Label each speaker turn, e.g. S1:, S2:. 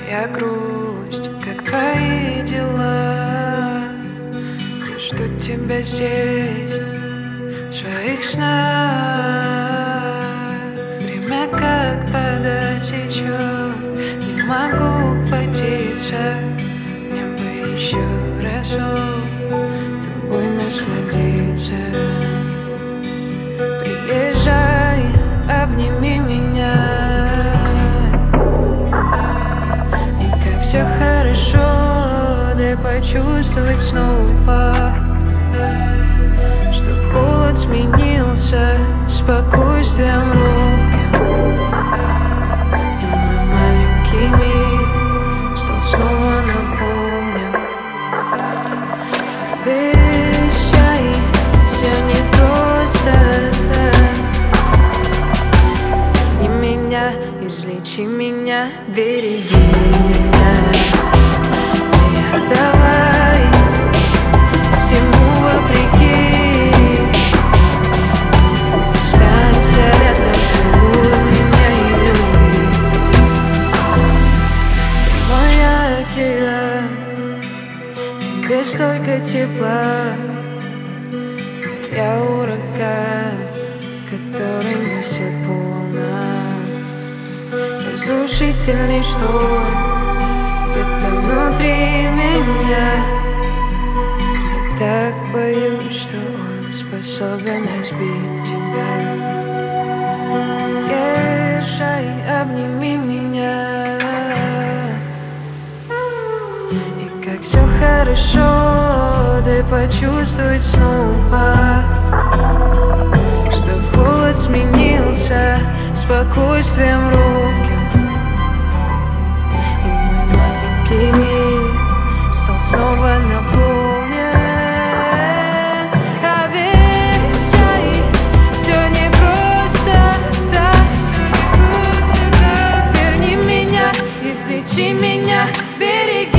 S1: Моя грусть, как твои дела. Я жду тебя здесь, в своих снах. Время как вода течет, не могу хватиться. Мне бы еще разок тобой насладиться. Приезжай, обними меня. Все хорошо, дай почувствовать снова, чтоб холод сменился спокойствием робким, и мой маленький мир стал снова наполнен. Обещай, все не просто так. Верни меня, излечи меня, береги меня. Давай, всему вопреки, останься рядом, целуй меня и люби. Ты мой океан, тебе столько тепла. Я ураган, который несет волна. Разрушительный шторм где-то внутри меня. Я так боюсь, что он способен разбить тебя. Езжай, обними меня. И как все хорошо, дай почувствовать снова, чтоб холод сменился спокойствием робким, и мир стал снова наполнен. Обещай, все не просто так. Верни меня, излечи меня, береги.